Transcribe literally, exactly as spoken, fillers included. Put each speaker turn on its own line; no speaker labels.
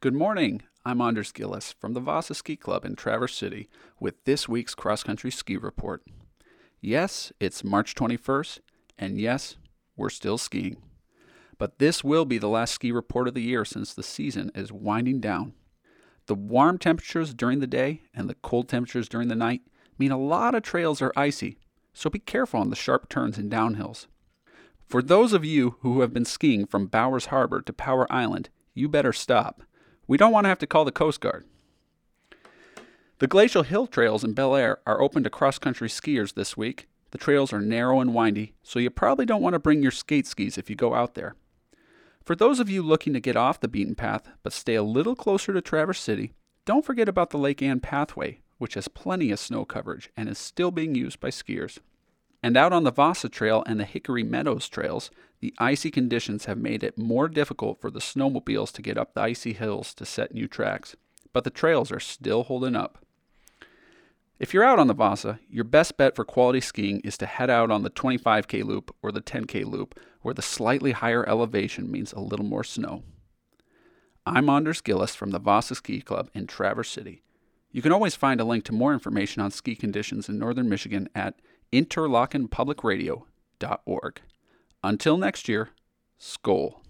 Good morning. I'm Anders Gillis from the Vasa Ski Club in Traverse City with this week's cross-country ski report. Yes, it's March twenty-first, and yes, we're still skiing. But this will be the last ski report of the year since the season is winding down. The warm temperatures during the day and the cold temperatures during the night mean a lot of trails are icy, so be careful on the sharp turns and downhills. For those of you who have been skiing from Bowers Harbor to Power Island, you better stop. We don't want to have to call the Coast Guard. The Glacial Hill Trails in Bel Air are open to cross-country skiers this week. The trails are narrow and windy, so you probably don't want to bring your skate skis if you go out there. For those of you looking to get off the beaten path but stay a little closer to Traverse City, don't forget about the Lake Ann Pathway, which has plenty of snow coverage and is still being used by skiers. And out on the Vasa Trail and the Hickory Meadows trails, the icy conditions have made it more difficult for the snowmobiles to get up the icy hills to set new tracks, but the trails are still holding up. If you're out on the Vasa, your best bet for quality skiing is to head out on the twenty-five K loop or the ten K loop, where the slightly higher elevation means a little more snow. I'm Anders Gillis from the Vasa Ski Club in Traverse City. You can always find a link to more information on ski conditions in northern Michigan at interlochen public radio dot org. Until next year, skål.